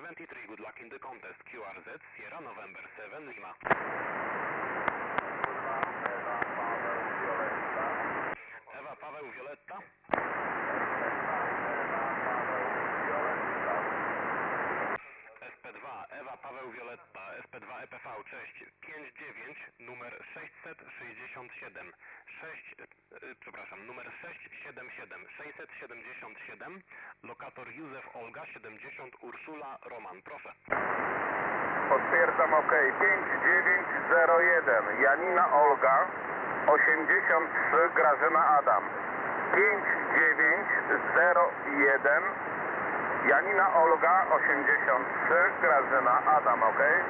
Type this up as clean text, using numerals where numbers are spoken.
23, good luck in the contest. QRZ, Sierra November 7 Lima. Ewa Paweł Violetta. SP2 Ewa Paweł Violetta, SP2 EPV, cześć, 59, numer 667, numer 677, lokator Józef Olga, 70, Urszula Roman, proszę. Potwierdzam, ok, 5901, Janina Olga, 83, Grażyna Adam. 5901, Janina Olga, 83, Grażyna Adam, ok?